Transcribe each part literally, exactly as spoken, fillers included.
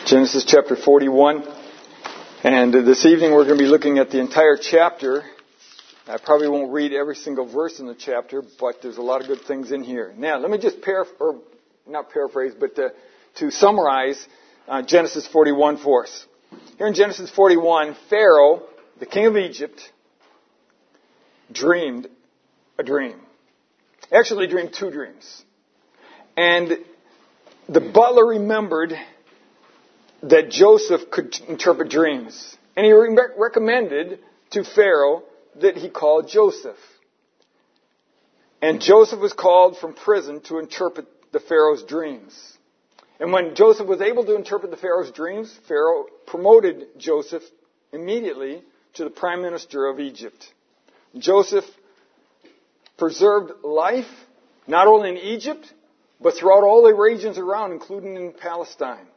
Genesis chapter forty-one. And this evening we're going to be looking at the entire chapter. I probably won't read every single verse in the chapter, but there's a lot of good things in here. Now, let me just paraphrase, or not paraphrase, but to, to summarize uh, Genesis forty-one for us. Here in Genesis forty-one, Pharaoh, the king of Egypt, dreamed a dream. Actually, he dreamed two dreams. And the butler remembered that Joseph could interpret dreams. And he re- recommended to Pharaoh that he call Joseph. And Joseph was called from prison to interpret the Pharaoh's dreams. And when Joseph was able to interpret the Pharaoh's dreams, Pharaoh promoted Joseph immediately to the prime minister of Egypt. Joseph preserved life not only in Egypt, but throughout all the regions around, including in Palestine.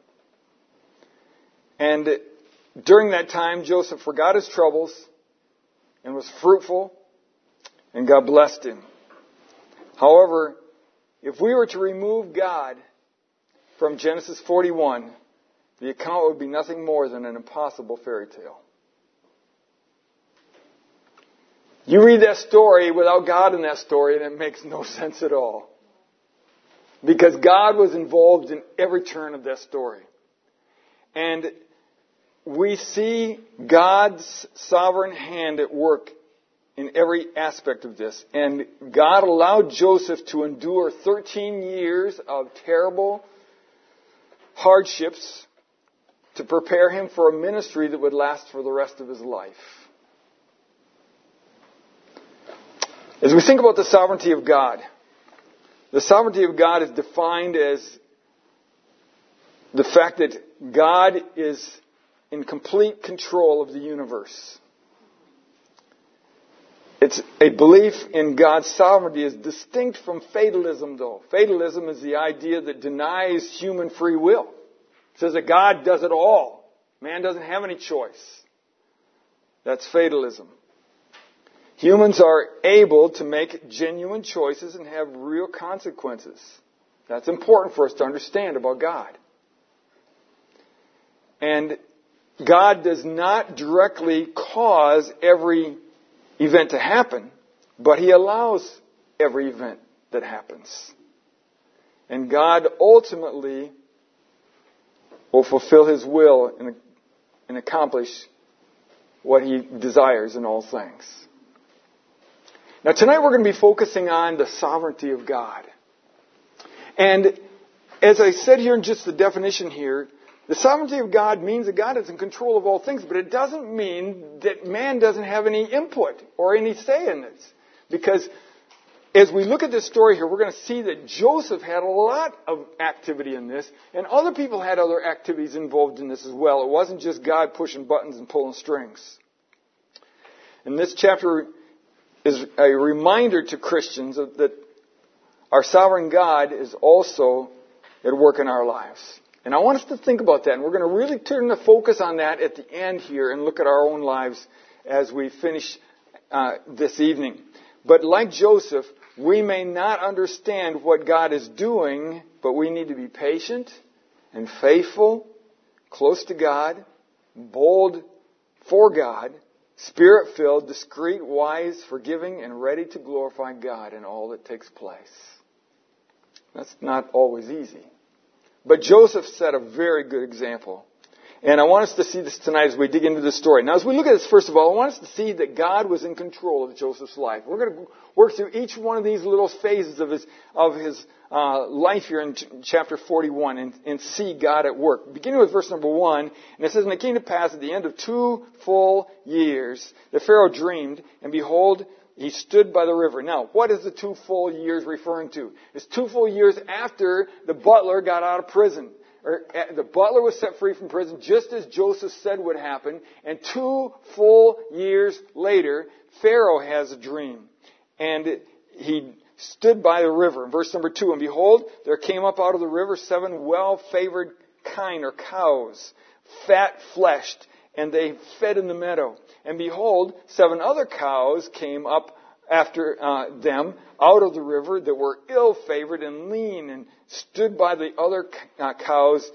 And during that time, Joseph forgot his troubles and was fruitful, and God blessed him. However, if we were to remove God from Genesis forty-one, the account would be nothing more than an impossible fairy tale. You read that story without God in that story, and it makes no sense at all. Because God was involved in every turn of that story. And we see God's sovereign hand at work in every aspect of this. And God allowed Joseph to endure thirteen years of terrible hardships to prepare him for a ministry that would last for the rest of his life. As we think about the sovereignty of God, the sovereignty of God is defined as the fact that God is in complete control of the universe. It's a belief in God's sovereignty is distinct from fatalism, though. Fatalism is the idea that denies human free will. It says that God does it all. Man doesn't have any choice. That's fatalism. Humans are able to make genuine choices and have real consequences. That's important for us to understand about God. And God does not directly cause every event to happen, but He allows every event that happens. And God ultimately will fulfill His will and, and accomplish what He desires in all things. Now tonight we're going to be focusing on the sovereignty of God. And as I said here in just the definition here, the sovereignty of God means that God is in control of all things, but it doesn't mean that man doesn't have any input or any say in this. Because as we look at this story here, we're going to see that Joseph had a lot of activity in this, and other people had other activities involved in this as well. It wasn't just God pushing buttons and pulling strings. And this chapter is a reminder to Christians that our sovereign God is also at work in our lives. And I want us to think about that. And we're going to really turn the focus on that at the end here and look at our own lives as we finish uh, this evening. But like Joseph, we may not understand what God is doing, but we need to be patient and faithful, close to God, bold for God, Spirit-filled, discreet, wise, forgiving, and ready to glorify God in all that takes place. That's not always easy. But Joseph set a very good example. And I want us to see this tonight as we dig into this story. Now, as we look at this, first of all, I want us to see that God was in control of Joseph's life. We're going to work through each one of these little phases of his of his uh, life here in ch- chapter forty-one and, and see God at work. Beginning with verse number one, and it says, "And it came to pass at the end of two full years, that Pharaoh dreamed, and behold, he stood by the river." Now, what is the two full years referring to? It's two full years after the butler got out of prison. Or, uh, the butler was set free from prison just as Joseph said would happen. And two full years later, Pharaoh has a dream. And it, he stood by the river. In verse number two, "And behold, there came up out of the river seven well-favored kine or cows, fat-fleshed, and they fed in the meadow. And behold, seven other cows came up after uh, them out of the river that were ill-favored and lean, and stood by the other uh, cows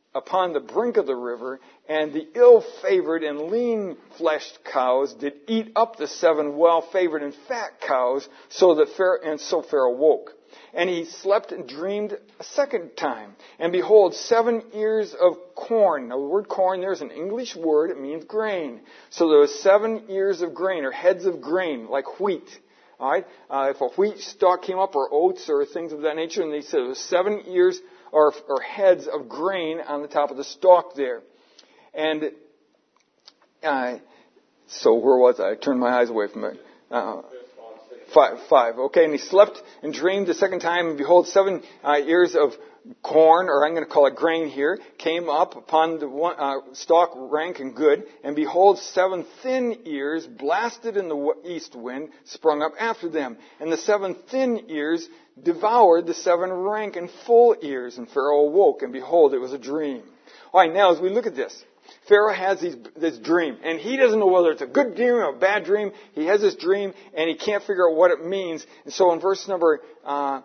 upon the brink of the river, and the ill-favored and lean-fleshed cows did eat up the seven well-favored and fat cows, so that Pharaoh, and so Pharaoh woke. And he slept and dreamed a second time. And behold, seven ears of corn. Now the word corn there is an English word. It means grain. So there were seven ears of grain, or heads of grain, like wheat. All right? Uh, if a wheat stalk came up, or oats, or things of that nature, and they said there were seven ears or, or heads of grain on the top of the stalk there. And uh, so where was I? I turned my eyes away from it. Uh, Five, five. Okay, and he slept and dreamed the second time, and behold, seven uh, ears of corn, or I'm going to call it grain here, came up upon the one, uh, stalk rank and good, and behold, seven thin ears, blasted in the east wind, sprung up after them. And the seven thin ears devoured the seven rank and full ears, and Pharaoh awoke, and behold, it was a dream. All right, now as we look at this, Pharaoh has these, this dream, and he doesn't know whether it's a good dream or a bad dream. He has this dream, and he can't figure out what it means. And so in verse number uh,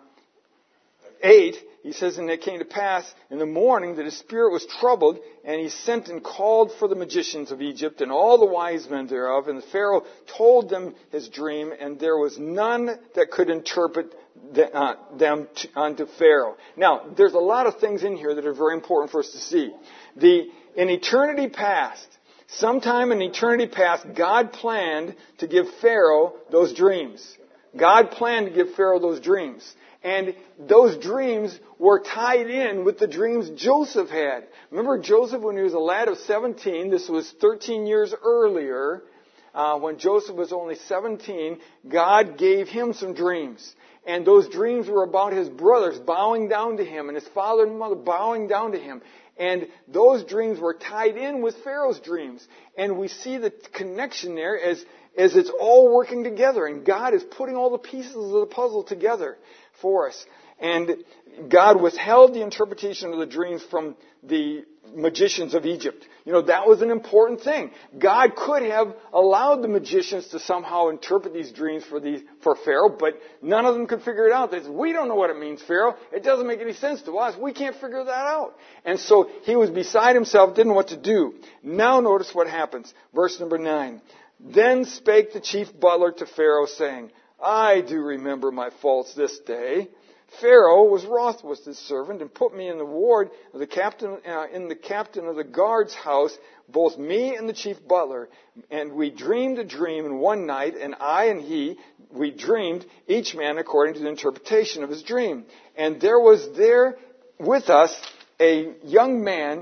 eight, he says, and it came to pass in the morning that his spirit was troubled, and he sent and called for the magicians of Egypt and all the wise men thereof. And the Pharaoh told them his dream, and there was none that could interpret the, uh, them to, unto Pharaoh. Now, there's a lot of things in here that are very important for us to see. The In eternity past, sometime in eternity past, God planned to give Pharaoh those dreams. God planned to give Pharaoh those dreams. And those dreams were tied in with the dreams Joseph had. Remember Joseph when he was a lad of seventeen, this was thirteen years earlier, uh, when Joseph was only seventeen, God gave him some dreams. And those dreams were about his brothers bowing down to him and his father and mother bowing down to him. And those dreams were tied in with Pharaoh's dreams. And we see the connection there as, as it's all working together. And God is putting all the pieces of the puzzle together for us. And God withheld the interpretation of the dreams from the magicians of Egypt. You know, that was an important thing. God could have allowed the magicians to somehow interpret these dreams for these, for Pharaoh, but none of them could figure it out. They said, we don't know what it means, Pharaoh. It doesn't make any sense to us. We can't figure that out. And so he was beside himself, didn't know what to do. Now notice what happens. Verse number nine. Then spake the chief butler to Pharaoh, saying, I do remember my faults this day. Pharaoh was wroth with his servant and put me in the ward of the captain, uh, in the captain of the guard's house, both me and the chief butler. And we dreamed a dream in one night, and I and he, we dreamed, each man according to the interpretation of his dream. And there was there with us a young man,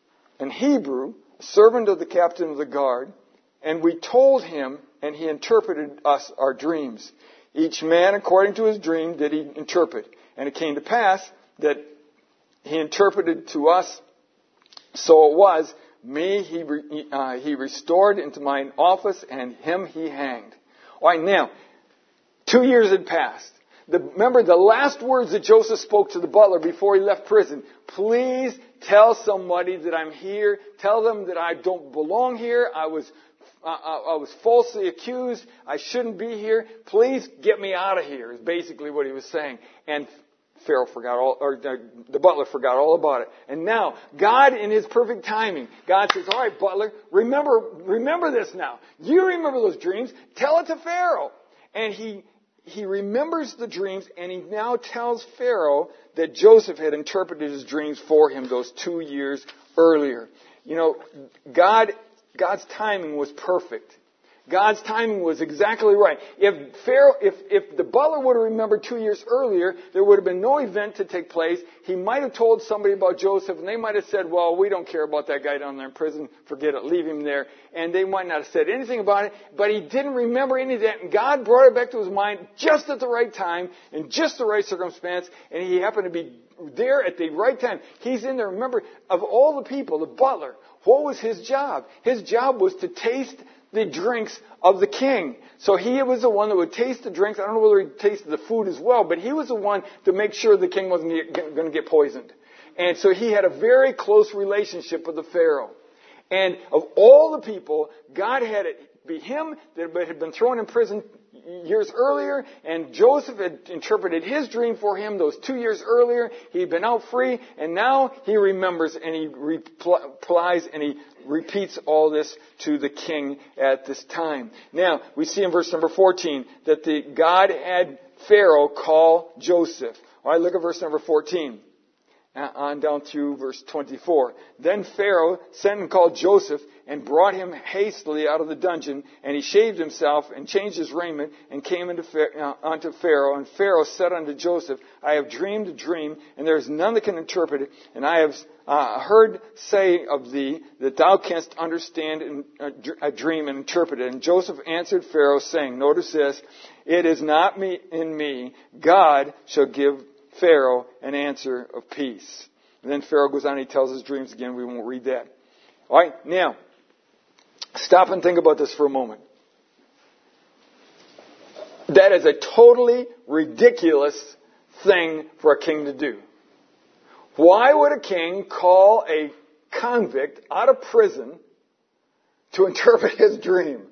an Hebrew, a servant of the captain of the guard, and we told him, and he interpreted us our dreams. Each man according to his dream did he interpret. And it came to pass that he interpreted to us, so it was, me he, re, uh, he restored into mine office, and him he hanged. All right, now, two years had passed. The, remember the last words that Joseph spoke to the butler before he left prison. Please tell somebody that I'm here. Tell them that I don't belong here. I was Uh, I was falsely accused. I shouldn't be here. Please get me out of here, is basically what he was saying. And Pharaoh forgot all, or uh, the butler forgot all about it. And now, God in His perfect timing, God says, all right, butler, remember, remember this now. You remember those dreams. Tell it to Pharaoh. And he, he remembers the dreams, and he now tells Pharaoh that Joseph had interpreted his dreams for him those two years earlier. You know, God... God's timing was perfect. God's timing was exactly right. If Pharaoh, if, if the butler would have remembered two years earlier, there would have been no event to take place. He might have told somebody about Joseph, and they might have said, well, we don't care about that guy down there in prison. Forget it. Leave him there. And they might not have said anything about it, but he didn't remember any of that. And God brought it back to his mind just at the right time, in just the right circumstance, and he happened to be there at the right time. He's in there. Remember, of all the people, the butler, what was his job? His job was to taste the drinks of the king. So he was the one that would taste the drinks. I don't know whether he tasted the food as well, but he was the one to make sure the king wasn't going to get poisoned. And so he had a very close relationship with the Pharaoh. And of all the people, God had it be him that had been thrown in prison years earlier, and Joseph had interpreted his dream for him those two years earlier. He'd been out free, and now he remembers, and he replies, and he repeats all this to the king at this time. Now, we see in verse number fourteen that the God had Pharaoh call Joseph. All right, look at verse number fourteen. On down through verse twenty-four. Then Pharaoh sent and called Joseph and brought him hastily out of the dungeon, and he shaved himself and changed his raiment and came into uh, unto Pharaoh. And Pharaoh said unto Joseph, I have dreamed a dream, and there is none that can interpret it, and I have uh, heard say of thee that thou canst understand in, uh, a dream and interpret it. And Joseph answered Pharaoh, saying, notice this, it is not me in me, God shall give Pharaoh an answer of peace. And then Pharaoh goes on and he tells his dreams again. We won't read that. All right, now, stop and think about this for a moment. That is a totally ridiculous thing for a king to do. Why would a king call a convict out of prison to interpret his dream?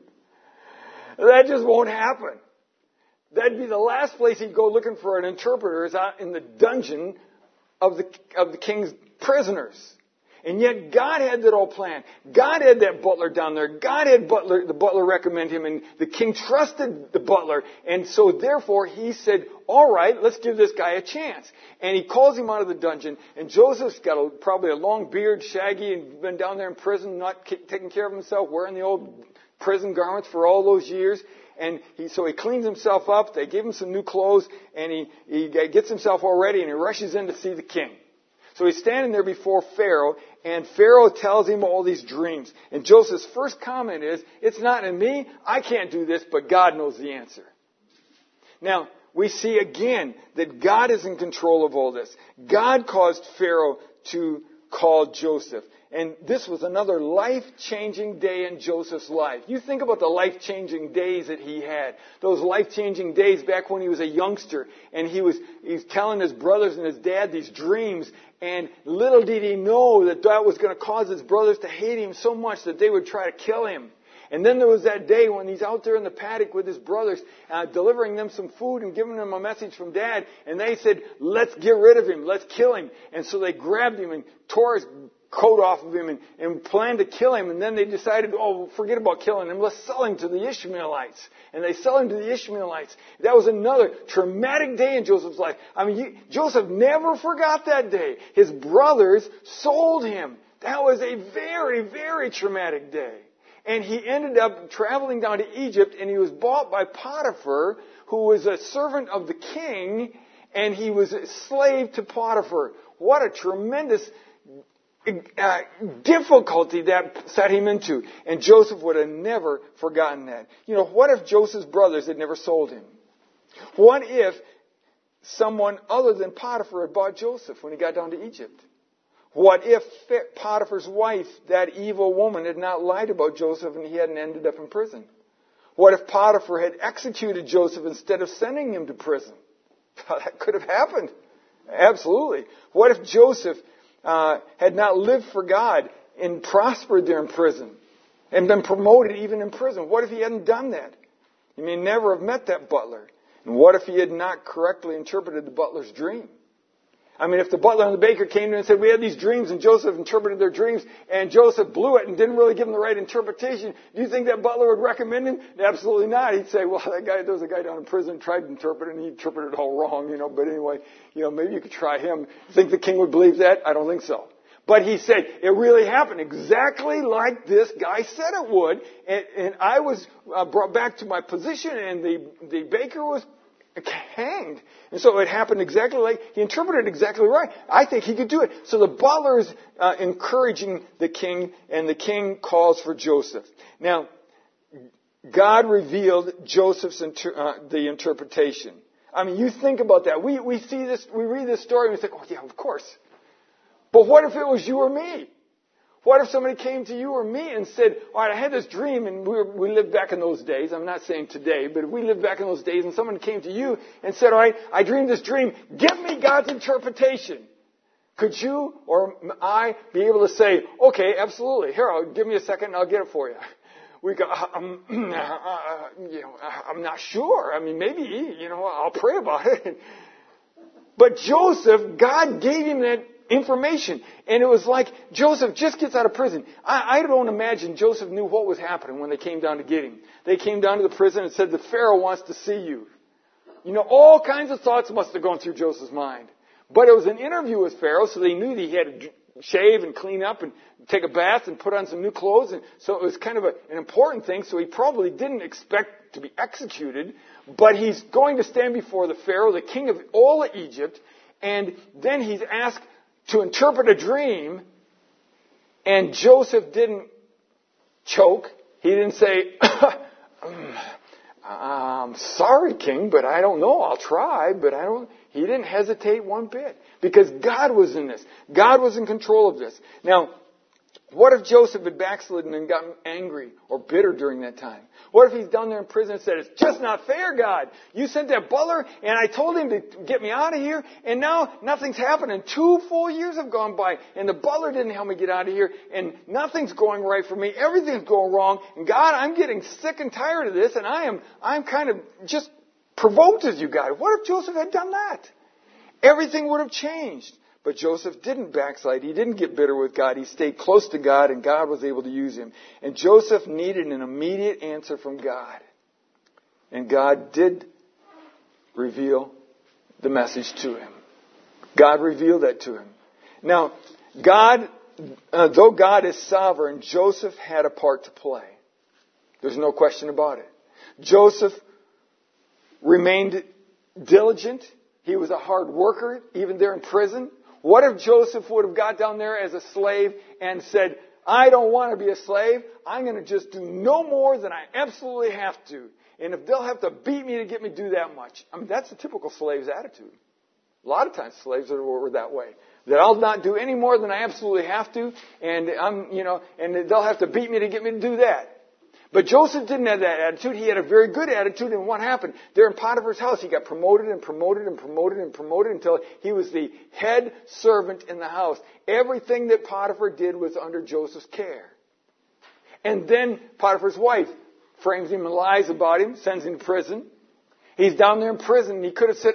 That just won't happen. That'd be the last place he'd go looking for an interpreter, is out in the dungeon of the of the king's prisoners. And yet God had that all planned. God had that butler down there. God had butler, the butler recommend him, and the king trusted the butler. And so therefore he said, all right, let's give this guy a chance. And he calls him out of the dungeon. And Joseph's got a, probably a long beard, shaggy, and been down there in prison, not taking care of himself, wearing the old prison garments for all those years. And he, so he cleans himself up. They give him some new clothes, and he, he gets himself all ready, and he rushes in to see the king. So he's standing there before Pharaoh, and Pharaoh tells him all these dreams. And Joseph's first comment is, it's not in me, I can't do this, but God knows the answer. Now, we see again that God is in control of all this. God caused Pharaoh to call Joseph. And this was another life-changing day in Joseph's life. You think about the life-changing days that he had. Those life-changing days back when he was a youngster. And he was, he was telling his brothers and his dad these dreams. And little did he know that that was going to cause his brothers to hate him so much that they would try to kill him. And then there was that day when he's out there in the paddock with his brothers, uh, delivering them some food and giving them a message from Dad. And they said, let's get rid of him. Let's kill him. And so they grabbed him and tore his coat off of him and, and planned to kill him. And then they decided, oh, forget about killing him. Let's sell him to the Ishmaelites. And they sell him to the Ishmaelites. That was another traumatic day in Joseph's life. I mean, you, Joseph never forgot that day. His brothers sold him. That was a very, very traumatic day. And he ended up traveling down to Egypt, and he was bought by Potiphar, who was a servant of the king, and he was a slave to Potiphar. What a tremendous uh, difficulty that set him into. And Joseph would have never forgotten that. You know, what if Joseph's brothers had never sold him? What if someone other than Potiphar had bought Joseph when he got down to Egypt? What if Potiphar's wife, that evil woman, had not lied about Joseph and he hadn't ended up in prison? What if Potiphar had executed Joseph instead of sending him to prison? That could have happened. Absolutely. What if Joseph uh, had not lived for God and prospered there in prison and been promoted even in prison? What if he hadn't done that? He may never have met that butler. And what if he had not correctly interpreted the butler's dream? I mean, if the butler and the baker came to him and said, we had these dreams, and Joseph interpreted their dreams, and Joseph blew it and didn't really give them the right interpretation, do you think that butler would recommend him? Absolutely not. He'd say, well, that guy, there was a guy down in prison who tried to interpret it, and he interpreted it all wrong, you know, but anyway, you know, maybe you could try him. Think the king would believe that? I don't think so. But he said, it really happened exactly like this guy said it would, and, and I was uh, brought back to my position, and the, the baker was hanged. And so it happened exactly like, he interpreted it exactly right. I think he could do it. So the butler is uh, encouraging the king, and the king calls for Joseph. Now, God revealed Joseph's inter- uh, the interpretation. I mean, you think about that. We, we see this, we read this story and we think, oh yeah, of course. But what if it was you or me? What if somebody came to you or me and said, all right, I had this dream, and we, were, we lived back in those days. I'm not saying today, but if we lived back in those days and someone came to you and said, all right, I dreamed this dream. Give me God's interpretation. Could you or I be able to say, okay, absolutely. Here, I'll, give me a second and I'll get it for you. we go, um, uh, you know, I'm not sure. I mean, maybe, you know, I'll pray about it. But Joseph, God gave him that information. And it was like Joseph just gets out of prison. I, I don't imagine Joseph knew what was happening when they came down to get him. They came down to the prison and said, the Pharaoh wants to see you. You know, all kinds of thoughts must have gone through Joseph's mind. But it was an interview with Pharaoh, so they knew that he had to shave and clean up and take a bath and put on some new clothes. And so it was kind of a, an important thing. So he probably didn't expect to be executed. But he's going to stand before the Pharaoh, the king of all of Egypt. And then he's asked to interpret a dream. And Joseph didn't choke. He didn't say, I'm sorry, king, but I don't know. I'll try, but I don't. He didn't hesitate one bit because God was in this. God was in control of this. Now, what if Joseph had backslidden and gotten angry or bitter during that time? What if he's down there in prison and said, it's just not fair, God. You sent that butler and I told him to get me out of here and now nothing's happened and two full years have gone by and the butler didn't help me get out of here and nothing's going right for me. Everything's going wrong. And God, I'm getting sick and tired of this and I am, I'm kind of just provoked as you God. What if Joseph had done that? Everything would have changed. But Joseph didn't backslide. He didn't get bitter with God. He stayed close to God, and God was able to use him. And Joseph needed an immediate answer from God. And God did reveal the message to him. God revealed that to him. Now, God, uh, though God is sovereign, Joseph had a part to play. There's no question about it. Joseph remained diligent. He was a hard worker, even there in prison. What if Joseph would have got down there as a slave and said, I don't want to be a slave. I'm going to just do no more than I absolutely have to. And if they'll have to beat me to get me to do that much. I mean, that's the typical slave's attitude. A lot of times slaves are were that way. That I'll not do any more than I absolutely have to. And I'm, you know, and they'll have to beat me to get me to do that. But Joseph didn't have that attitude. He had a very good attitude. And what happened? There in Potiphar's house, he got promoted and promoted and promoted and promoted until he was the head servant in the house. Everything that Potiphar did was under Joseph's care. And then Potiphar's wife frames him and lies about him, sends him to prison. He's down there in prison and he could have said,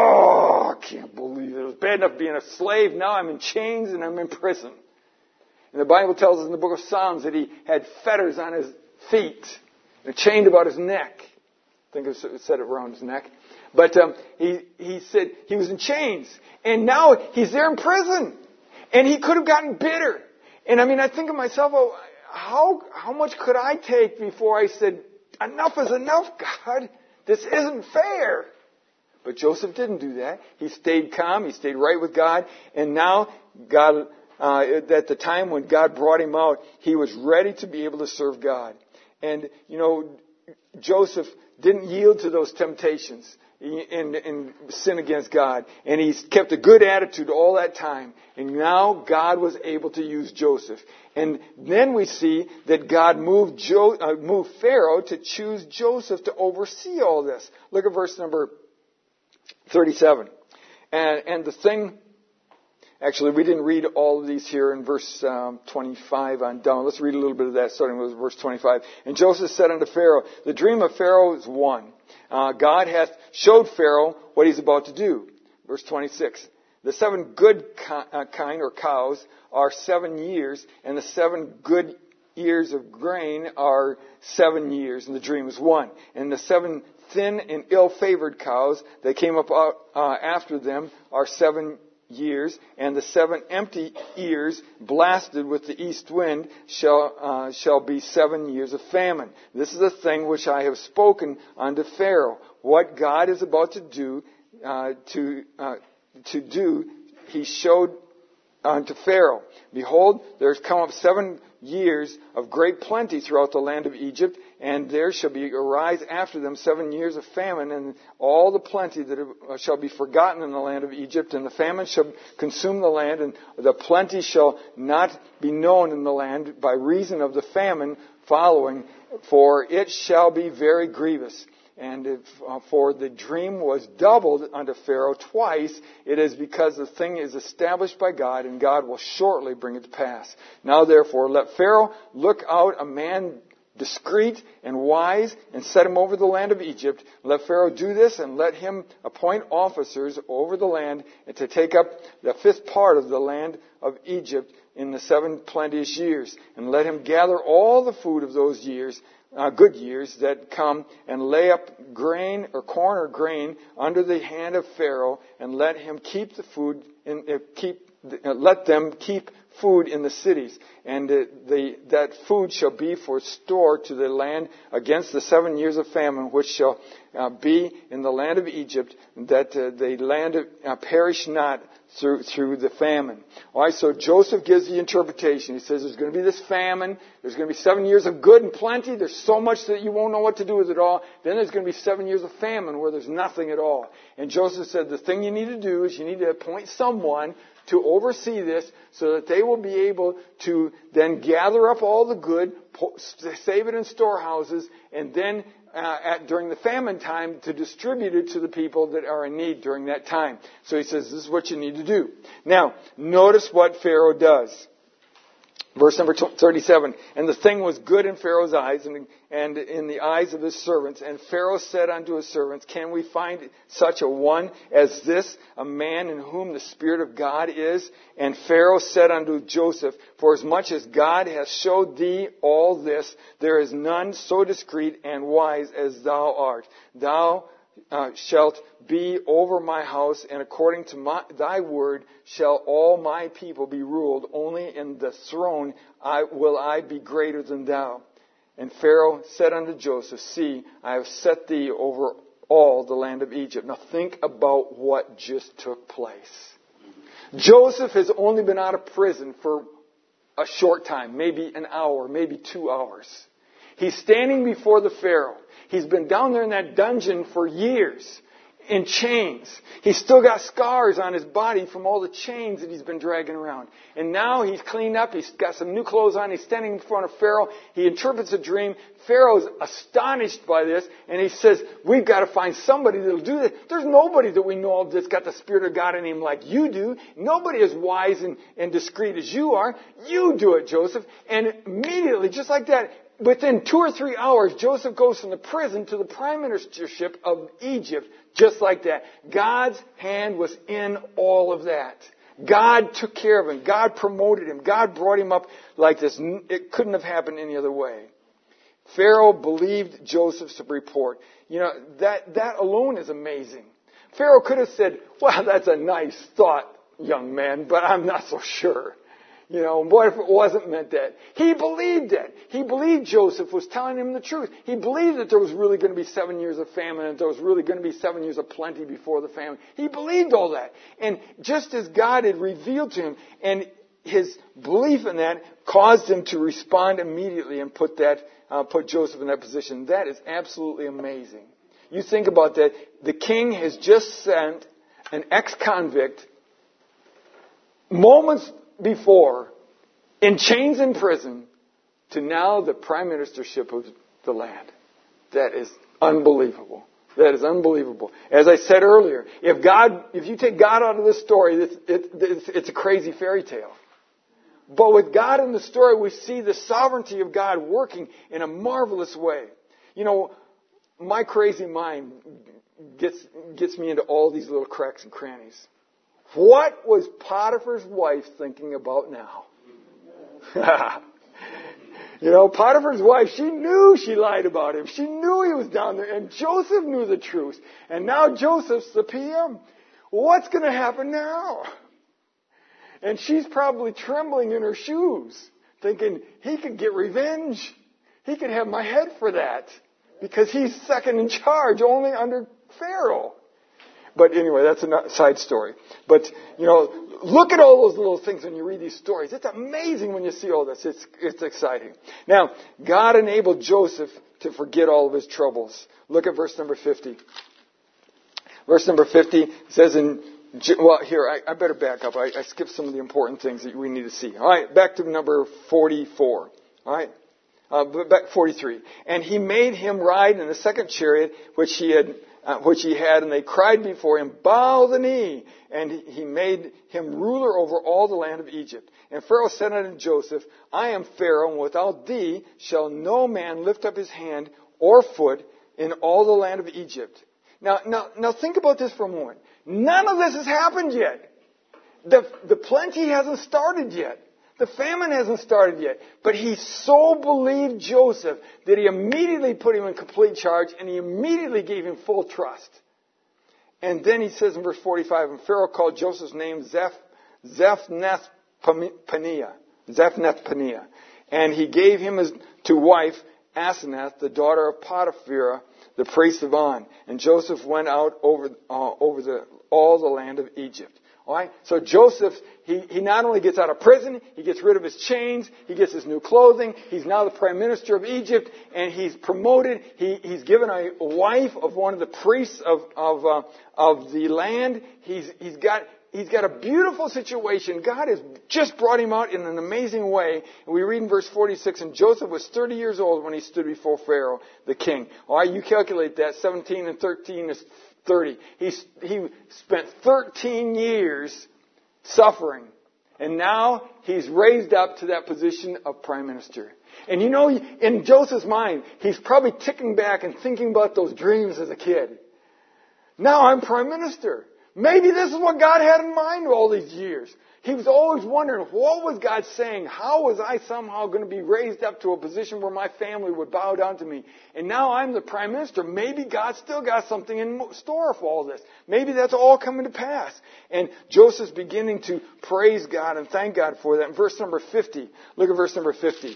oh, I can't believe it. It was bad enough being a slave. Now I'm in chains and I'm in prison. And the Bible tells us in the book of Psalms that he had fetters on his feet, and chained about his neck. I think it said it around his neck. But um, he, he said he was in chains. And now he's there in prison. And he could have gotten bitter. And I mean, I think of myself, oh, how, how much could I take before I said, enough is enough, God. This isn't fair. But Joseph didn't do that. He stayed calm. He stayed right with God. And now God, uh, at the time when God brought him out, he was ready to be able to serve God. And, you know, Joseph didn't yield to those temptations and, and sin against God. And he's kept a good attitude all that time. And now God was able to use Joseph. And then we see that God moved, jo- uh, moved Pharaoh to choose Joseph to oversee all this. Look at verse number thirty-seven. And, and the thing... Actually, we didn't read all of these here in verse um, twenty-five on down. Let's read a little bit of that, starting with verse twenty-five. And Joseph said unto Pharaoh, the dream of Pharaoh is one. Uh, God hath showed Pharaoh what he's about to do. Verse twenty-six. The seven good kine or cows are seven years, and the seven good ears of grain are seven years, and the dream is one. And the seven thin and ill-favored cows that came up uh, after them are seven years, and the seven empty ears blasted with the east wind shall uh, shall be seven years of famine. This is the thing which I have spoken unto Pharaoh. What God is about to do uh, to uh, to do, he showed unto Pharaoh. Behold, there has come up seven years of great plenty throughout the land of Egypt, and there shall be arise after them seven years of famine, and all the plenty that shall be forgotten in the land of Egypt, and the famine shall consume the land, and the plenty shall not be known in the land by reason of the famine following, for it shall be very grievous. And if, uh, for the dream was doubled unto Pharaoh twice, it is because the thing is established by God, and God will shortly bring it to pass. Now therefore, let Pharaoh look out a man discreet and wise, and set him over the land of Egypt. Let Pharaoh do this, and let him appoint officers over the land, and to take up the fifth part of the land of Egypt in the seven plenteous years. And let him gather all the food of those years, uh, good years that come, and lay up grain or corn or grain under the hand of Pharaoh, and let him keep the food, in, uh, keep, uh, let them keep food in the cities, and uh, the, that food shall be for store to the land against the seven years of famine, which shall uh, be in the land of Egypt, that uh, the land uh, perish not through through the famine. All right, so Joseph gives the interpretation. He says there's going to be this famine. There's going to be seven years of good and plenty. There's so much that you won't know what to do with it all. Then there's going to be seven years of famine where there's nothing at all. And Joseph said the thing you need to do is you need to appoint someone to oversee this so that they will be able to then gather up all the good, save it in storehouses, and then uh, at, during the famine time to distribute it to the people that are in need during that time. So he says this is what you need to do. Now, notice what Pharaoh does. Verse number thirty-seven, and the thing was good in Pharaoh's eyes and, and in the eyes of his servants. And Pharaoh said unto his servants, can we find such a one as this, a man in whom the Spirit of God is? And Pharaoh said unto Joseph, for as much as God hath showed thee all this, there is none so discreet and wise as thou art. Thou Uh, shalt be over my house, and according to my, thy word shall all my people be ruled. Only in the throne I, will I be greater than thou. And Pharaoh said unto Joseph, see, I have set thee over all the land of Egypt. Now think about what just took place. Joseph has only been out of prison for a short time, maybe an hour, maybe two hours. He's standing before the Pharaoh. He's been down there in that dungeon for years in chains. He's still got scars on his body from all the chains that he's been dragging around. And now he's cleaned up. He's got some new clothes on. He's standing in front of Pharaoh. He interprets a dream. Pharaoh's astonished by this. And he says, we've got to find somebody that'll do this. There's nobody that we know of that's got the Spirit of God in him like you do. Nobody as wise and, and discreet as you are. You do it, Joseph. And immediately, just like that, within two or three hours, Joseph goes from the prison to the prime ministership of Egypt, just like that. God's hand was in all of that. God took care of him. God promoted him. God brought him up like this. It couldn't have happened any other way. Pharaoh believed Joseph's report. You know, that, that alone is amazing. Pharaoh could have said, well, that's a nice thought, young man, but I'm not so sure. You know, what if it wasn't meant that? He believed it. He believed Joseph was telling him the truth. He believed that there was really going to be seven years of famine and there was really going to be seven years of plenty before the famine. He believed all that. And just as God had revealed to him, and his belief in that caused him to respond immediately and put that, uh, put Joseph in that position. That is absolutely amazing. You think about that. The king has just sent an ex-convict moments before, in chains in prison, to now the prime ministership of the land. That is unbelievable. That is unbelievable. As I said earlier, if God, if you take God out of this story, it's, it, it's, it's a crazy fairy tale. But with God in the story, we see the sovereignty of God working in a marvelous way. You know, my crazy mind gets gets me into all these little cracks and crannies. What was Potiphar's wife thinking about now? You know, Potiphar's wife, she knew she lied about him. She knew he was down there. And Joseph knew the truth. And now Joseph's the P M. What's going to happen now? And she's probably trembling in her shoes, thinking, he could get revenge. He could have my head for that. Because he's second in charge, only under Pharaoh. But anyway, that's a side story. But, you know, look at all those little things when you read these stories. It's amazing when you see all this. It's, it's exciting. Now, God enabled Joseph to forget all of his troubles. Look at verse number fifty. Verse number fifty says in, well, here, I, I better back up. I, I skipped some of the important things that we need to see. All right, back to number forty-four. All right. Uh, back forty-three. And he made him ride in the second chariot which he had uh, which he had, and they cried before him, bow the knee. And he made him ruler over all the land of Egypt. And Pharaoh said unto Joseph, I am Pharaoh, and without thee shall no man lift up his hand or foot in all the land of Egypt. Now, now, now think about this for a moment. None of this has happened yet. The, the plenty hasn't started yet. The famine hasn't started yet. But he so believed Joseph that he immediately put him in complete charge, and he immediately gave him full trust. And then he says in verse forty-five, and Pharaoh called Joseph's name Zeph, Zephnath-Paneah. Zephnath-Paneah. And he gave him his, to wife Asenath, the daughter of Potiphar, the priest of On. And Joseph went out over, uh, over the, all the land of Egypt. All right? So Joseph, he, he not only gets out of prison, he gets rid of his chains, he gets his new clothing, he's now the prime minister of Egypt, and he's promoted, he, he's given a wife of one of the priests of, of, uh, of the land. He's, he's got, he's got a beautiful situation. God has just brought him out in an amazing way. And we read in verse forty-six, and Joseph was thirty years old when he stood before Pharaoh, the king. All right, you calculate that. seventeen and thirteen is thirty. He, he spent thirteen years suffering. And now he's raised up to that position of prime minister. And you know, in Joseph's mind, he's probably ticking back and thinking about those dreams as a kid. Now I'm prime minister. Maybe this is what God had in mind all these years. He was always wondering, what was God saying? How was I somehow going to be raised up to a position where my family would bow down to me? And now I'm the prime minister. Maybe God still got something in store for all this. Maybe that's all coming to pass. And Joseph's beginning to praise God and thank God for that. In verse number fifty, look at verse number fifty.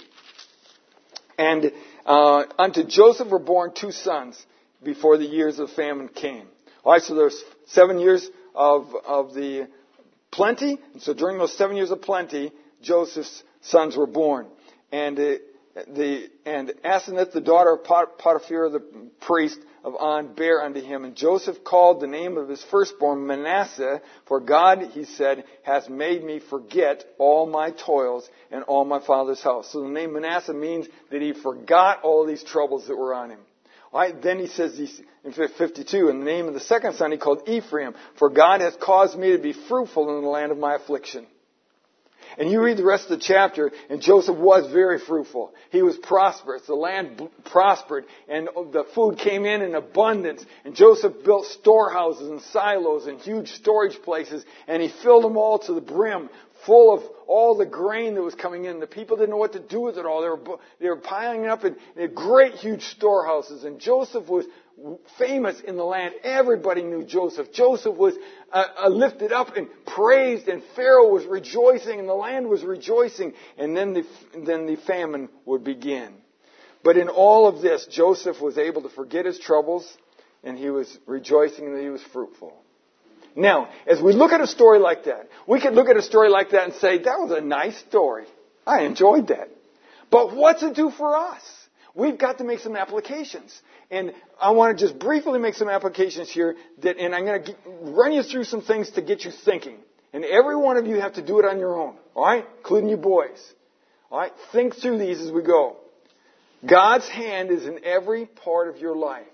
And uh, unto Joseph were born two sons before the years of famine came. All right, so there's seven years of, of the plenty. And so during those seven years of plenty, Joseph's sons were born. And uh, the and Asenath, the daughter of Potiphar, the priest of On, bare unto him. And Joseph called the name of his firstborn Manasseh, for God, he said, has made me forget all my toils and all my father's house. So the name Manasseh means that he forgot all these troubles that were on him. All right, then he says in fifty-two, in the name of the second son he called Ephraim, for God has caused me to be fruitful in the land of my affliction. And you read the rest of the chapter, and Joseph was very fruitful. He was prosperous. The land b- prospered, and the food came in in abundance. And Joseph built storehouses and silos and huge storage places, and he filled them all to the brim, full of all the grain that was coming in. The people didn't know what to do with it all. They were, they were piling it up in, in great, huge storehouses. And Joseph was famous in the land. Everybody knew Joseph. Joseph was uh, uh, lifted up and praised, and Pharaoh was rejoicing, and the land was rejoicing. And then the, then the famine would begin. But in all of this, Joseph was able to forget his troubles, and he was rejoicing that he was fruitful. Now, as we look at a story like that, we could look at a story like that and say, that was a nice story. I enjoyed that. But what's it do for us? We've got to make some applications. And I want to just briefly make some applications here, that, and I'm going to run you through some things to get you thinking. And every one of you have to do it on your own, all right? Including you boys. All right? Think through these as we go. God's hand is in every part of your life.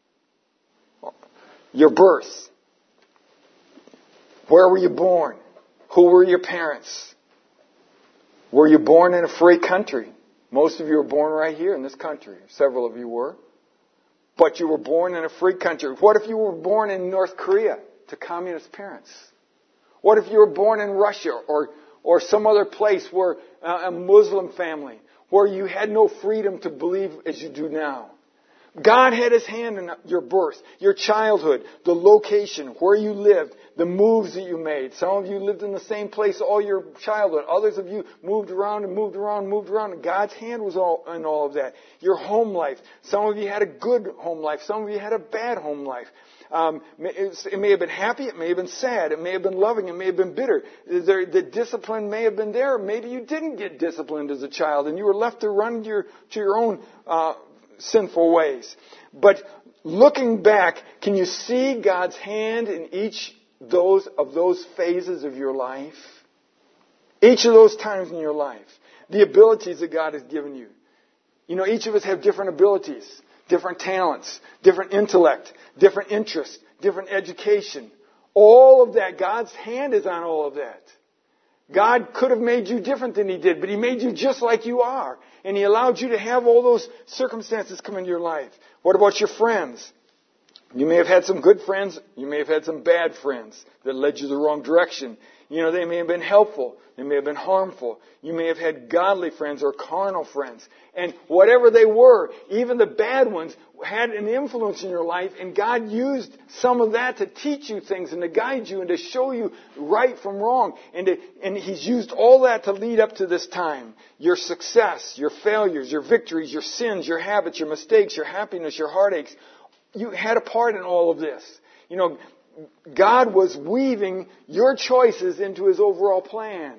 Your birth. Where were you born? Who were your parents? Were you born in a free country? Most of you were born right here in this country. Several of you were. But you were born in a free country. What if you were born in North Korea to communist parents? What if you were born in Russia or, or some other place where uh, a Muslim family where you had no freedom to believe as you do now? God had His hand in your birth, your childhood, the location, where you lived, the moves that you made. Some of you lived in the same place all your childhood. Others of you moved around and moved around and moved around. And God's hand was all in all of that. Your home life. Some of you had a good home life. Some of you had a bad home life. Um, it may have been happy. It may have been sad. It may have been loving. It may have been bitter. The, the discipline may have been there. Maybe you didn't get disciplined as a child and you were left to run to your, to your own uh sinful ways. But looking back, can you see God's hand in each those of those phases of your life? Each of those times in your life. The abilities that God has given you. You know, each of us have different abilities, different talents, different intellect, different interests, different education. All of that, God's hand is on all of that. God could have made you different than He did, but He made you just like you are. And He allowed you to have all those circumstances come into your life. What about your friends? You may have had some good friends. You may have had some bad friends that led you the wrong direction. You know, they may have been helpful. They may have been harmful. You may have had godly friends or carnal friends. And whatever they were, even the bad ones, had an influence in your life. And God used some of that to teach you things and to guide you and to show you right from wrong. And, to, and He's used all that to lead up to this time. Your success, your failures, your victories, your sins, your habits, your mistakes, your happiness, your heartaches. You had a part in all of this. You know, God was weaving your choices into His overall plan.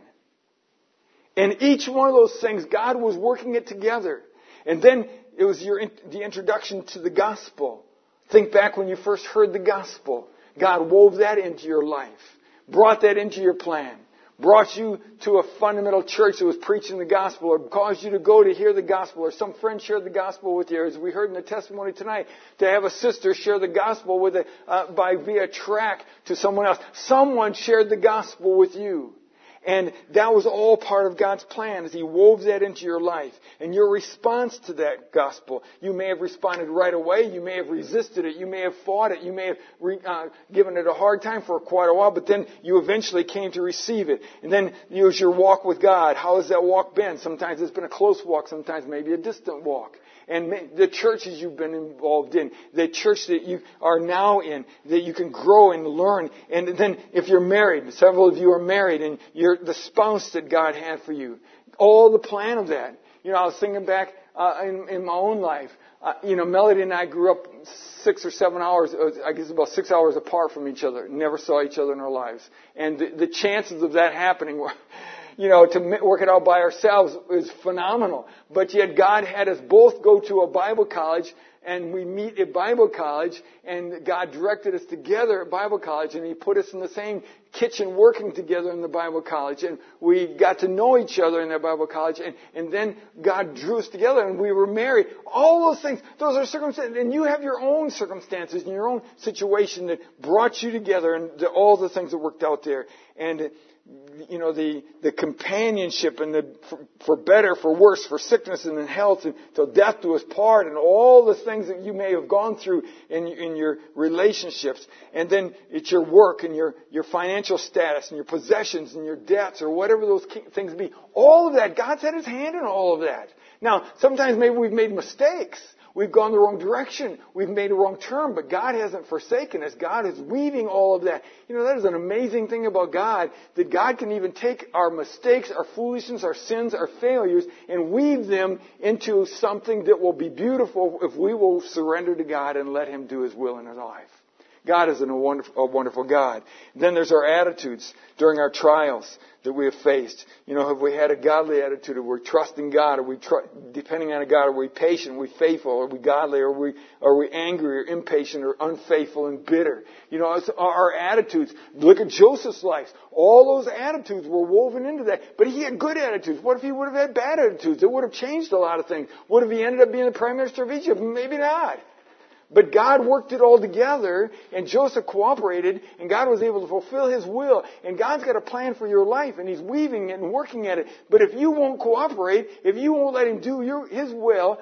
And each one of those things, God was working it together. And then it was your the introduction to the gospel. Think back when you first heard the gospel. God wove that into your life, brought that into your plan, brought you to a fundamental church that was preaching the gospel, or caused you to go to hear the gospel, or some friend shared the gospel with you, as we heard in the testimony tonight, to have a sister share the gospel with a, uh, by via track to someone else. Someone shared the gospel with you. And that was all part of God's plan as He wove that into your life. And your response to that gospel, you may have responded right away. You may have resisted it. You may have fought it. You may have re, uh, given it a hard time for quite a while. But then you eventually came to receive it. And then it was your walk with God. How has that walk been? Sometimes it's been a close walk. Sometimes maybe a distant walk. And the churches you've been involved in, the church that you are now in, that you can grow and learn. And then if you're married, several of you are married, and you're the spouse that God had for you. All the plan of that. You know, I was thinking back uh, in, in my own life. Uh, you know, Melody and I grew up six or seven hours, I guess about six hours apart from each other. Never saw each other in our lives. And the, the chances of that happening were... You know, to work it out by ourselves is phenomenal. But yet God had us both go to a Bible college, and we meet at Bible college, and God directed us together at Bible college, and He put us in the same kitchen working together in the Bible college, and we got to know each other in that Bible college, and, and then God drew us together, and we were married. All those things, those are circumstances, and you have your own circumstances and your own situation that brought you together, and the, all the things that worked out there. And you know, the, the companionship and the, for, for better, for worse, for sickness and in health, and till death do us part, and all the things that you may have gone through in, in your relationships. And then it's your work and your, your financial status and your possessions and your debts, or whatever those things be. All of that, God's had His hand in all of that. Now, sometimes maybe we've made mistakes. We've gone the wrong direction. We've made a wrong turn, but God hasn't forsaken us. God is weaving all of that. You know, that is an amazing thing about God, that God can even take our mistakes, our foolishness, our sins, our failures, and weave them into something that will be beautiful if we will surrender to God and let Him do His will in our life. God is a wonderful, a wonderful God. Then there's our attitudes during our trials that we have faced. You know, have we had a godly attitude? Are we trusting God? Are we tr- depending on God? Are we patient? Are we faithful? Are we godly? Are we are we angry or impatient or unfaithful and bitter? You know, it's our attitudes. Look at Joseph's life. All those attitudes were woven into that. But he had good attitudes. What if he would have had bad attitudes? It would have changed a lot of things. What if he ended up being the prime minister of Egypt? Maybe not. But God worked it all together, and Joseph cooperated, and God was able to fulfill His will. And God's got a plan for your life, and He's weaving it and working at it. But if you won't cooperate, if you won't let Him do your, His will,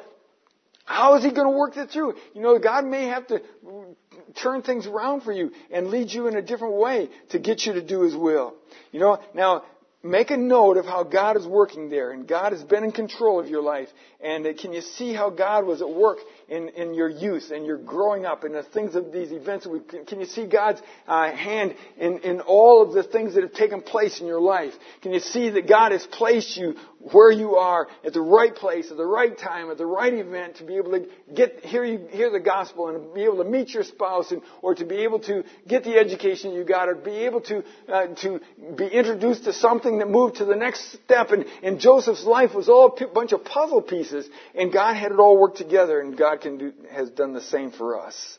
how is He going to work that through? You know, God may have to turn things around for you and lead you in a different way to get you to do His will. You know, now, make a note of how God is working there, and God has been in control of your life. And uh, can you see how God was at work in, in your youth and your growing up and the things of these events? We, can, can you see God's uh, hand in, in all of the things that have taken place in your life? Can you see that God has placed you where you are at the right place, at the right time, at the right event to be able to get hear you hear the gospel and be able to meet your spouse, and or to be able to get the education you got, or be able to uh, to be introduced to something that moved to the next step. And, and Joseph's life was all a p- bunch of puzzle pieces, and God had it all work together, and God can do, has done the same for us.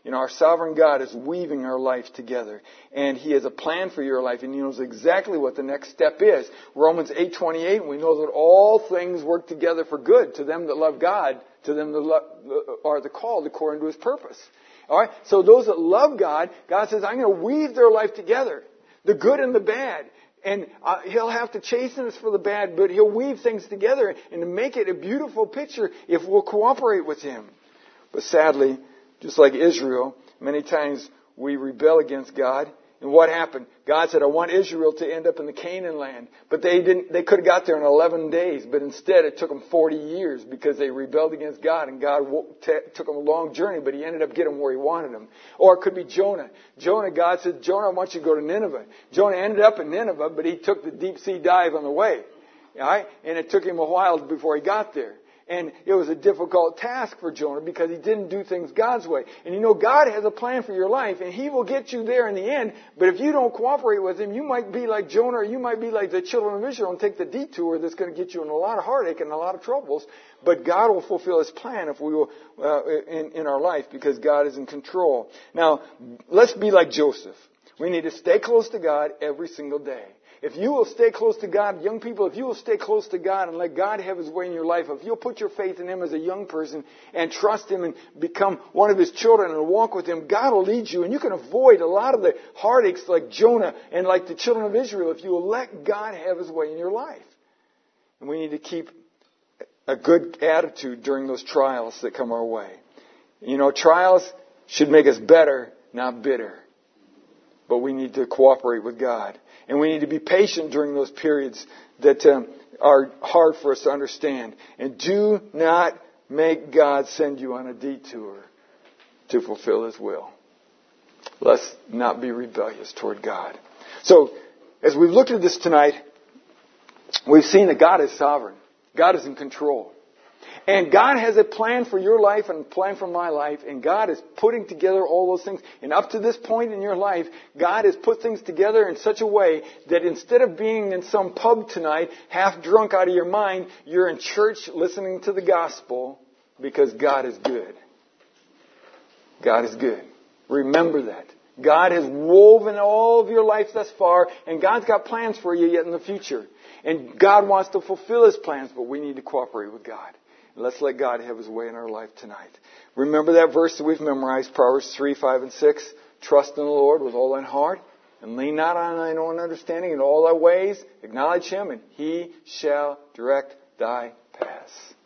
You know, our sovereign God is weaving our life together. And He has a plan for your life, and He knows exactly what the next step is. Romans eight twenty-eight, we know that all things work together for good to them that love God, to them that love, are the called according to His purpose. All right? So those that love God, God says, I'm going to weave their life together, the good and the bad. And uh, He'll have to chasten us for the bad, but He'll weave things together and to make it a beautiful picture if we'll cooperate with Him. But sadly, just like Israel, many times we rebel against God. And what happened? God said, I want Israel to end up in the Canaan land. But they didn't, they could have got there in eleven days. But instead it took them forty years because they rebelled against God. And God t- took them a long journey, but He ended up getting them where He wanted them. Or it could be Jonah. Jonah, God said, Jonah, I want you to go to Nineveh. Jonah ended up in Nineveh, but he took the deep sea dive on the way. All right? And it took him a while before he got there. And it was a difficult task for Jonah because he didn't do things God's way. And you know, God has a plan for your life, and He will get you there in the end. But if you don't cooperate with Him, you might be like Jonah, or you might be like the children of Israel and take the detour that's going to get you in a lot of heartache and a lot of troubles. But God will fulfill His plan if we will uh, in, in our life, because God is in control. Now, let's be like Joseph. We need to stay close to God every single day. If you will stay close to God, young people, if you will stay close to God and let God have His way in your life, if you'll put your faith in Him as a young person and trust Him and become one of His children and walk with Him, God will lead you. And you can avoid a lot of the heartaches like Jonah and like the children of Israel if you will let God have His way in your life. And we need to keep a good attitude during those trials that come our way. You know, trials should make us better, not bitter. But we need to cooperate with God. And we need to be patient during those periods that um, are hard for us to understand. And do not make God send you on a detour to fulfill His will. Let's not be rebellious toward God. So, as we've looked at this tonight, we've seen that God is sovereign. God is in control. And God has a plan for your life and a plan for my life. And God is putting together all those things. And up to this point in your life, God has put things together in such a way that instead of being in some pub tonight, half drunk out of your mind, you're in church listening to the gospel because God is good. God is good. Remember that. God has woven all of your life thus far, and God's got plans for you yet in the future. And God wants to fulfill His plans, but we need to cooperate with God. Let's let God have His way in our life tonight. Remember that verse that we've memorized, Proverbs three, five, and six. Trust in the Lord with all thine heart, and lean not on thine own understanding. In all thy ways acknowledge Him, and He shall direct thy paths.